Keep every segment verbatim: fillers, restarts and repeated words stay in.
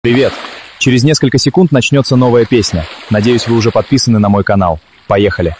Привет! Через несколько секунд начнется новая песня. Надеюсь, вы уже подписаны на мой канал. Поехали!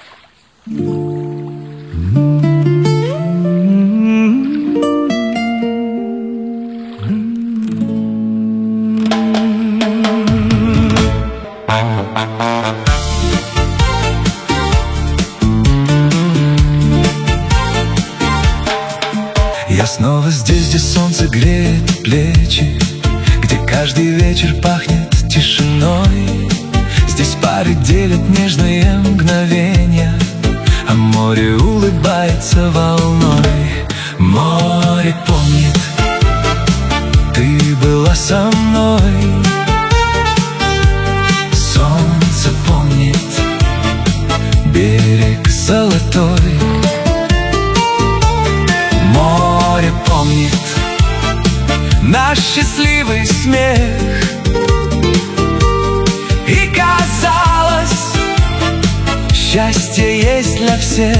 Я снова здесь, где солнце греет плечи, где каждый вечер пахнет тишиной. Здесь пары делят нежные мгновения, а море улыбается волной. Море помнит, ты была со мной. Солнце помнит, берег золотой. Море помнит наш счастливый смех. И казалось, счастье есть для всех.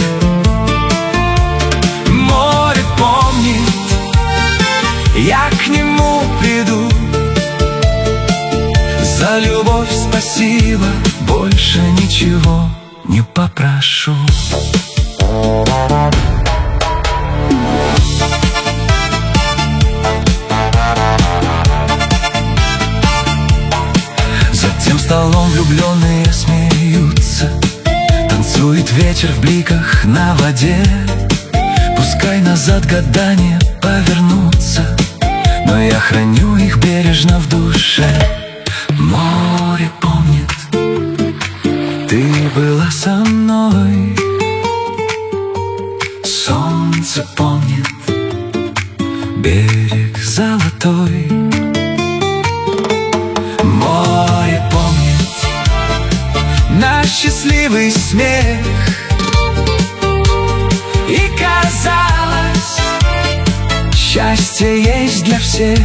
Море помнит, я к нему приду. За любовь спасибо, больше ничего не попрошу. За тем столом влюбленные смеются, танцует ветер в бликах на воде. Пускай назад года не повернутся, но я храню их бережно в душе. Море помнит, ты была со мной. Солнце помнит, берег золотой. Море помнит наш счастливый смех. И казалось, счастье есть для всех.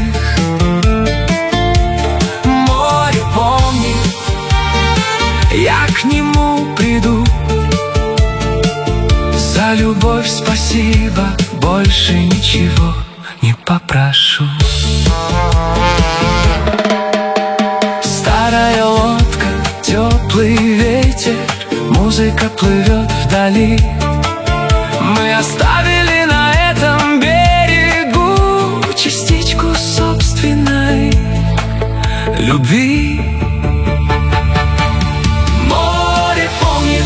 Море помнит, я к нему приду. За любовь спасибо, больше ничего не попрошу. Старая лодка, теплый ветер, музыка плывет вдали. Мы оставили на этом берегу частичку собственной любви. Море помнит,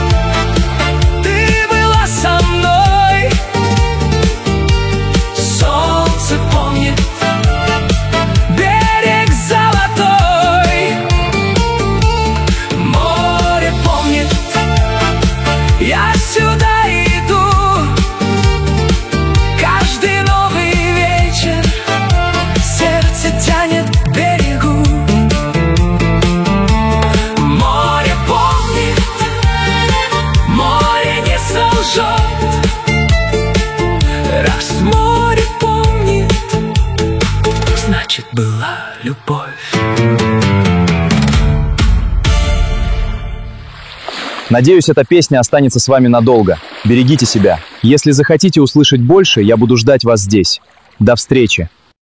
ты была со мной. Солнце помнит, берег золотой. Море помнит, я сюда иду. Каждый новый вечер сердце тянет к берегу. Море помнит, море не солжет. Раз море помнит, значит, была любовь. Надеюсь, эта песня останется с вами надолго. Берегите себя. Если захотите услышать больше, я буду ждать вас здесь. До встречи!